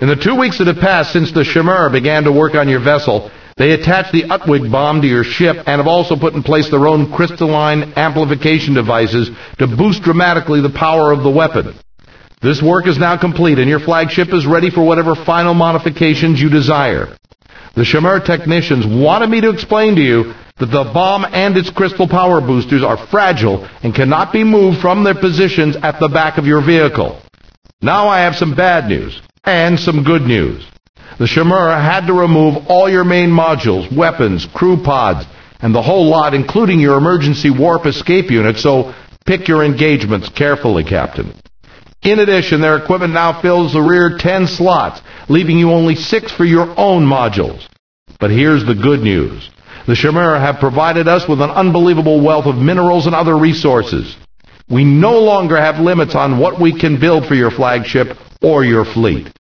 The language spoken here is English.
In the 2 weeks that have passed since the Shimmer began to work on your vessel, they attached the Utwig bomb to your ship and have also put in place their own crystalline amplification devices to boost dramatically the power of the weapon. This work is now complete, and your flagship is ready for whatever final modifications you desire. The Shimmer technicians wanted me to explain to you that the bomb and its crystal power boosters are fragile and cannot be moved from their positions at the back of your vehicle. Now I have some bad news and some good news. The Shimmer had to remove all your main modules, weapons, crew pods, and the whole lot, including your emergency warp escape unit, so pick your engagements carefully, Captain. In addition, their equipment now fills the rear 10 slots, leaving you only 6 for your own modules. But here's the good news. The Shimmer have provided us with an unbelievable wealth of minerals and other resources. We no longer have limits on what we can build for your flagship or your fleet.